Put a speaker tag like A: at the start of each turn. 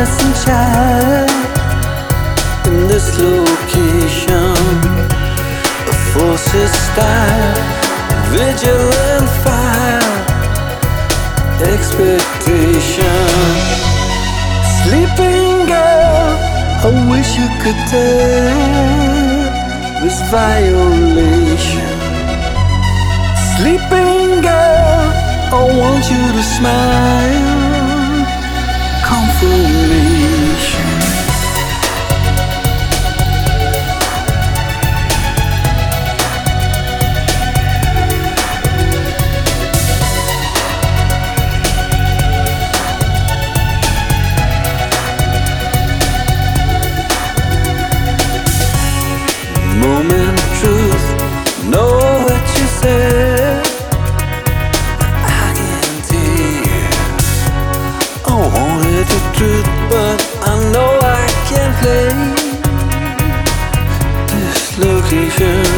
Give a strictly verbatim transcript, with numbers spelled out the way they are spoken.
A: innocent child in this location. A forces style, vigilant fire, expectation. Sleeping girl, I wish you could tell this violation. Sleeping girl, I want you to smile. Confirmation. Moment of truth, know what you said. I guarantee you, I wanted the truth, but I know I can't play this location.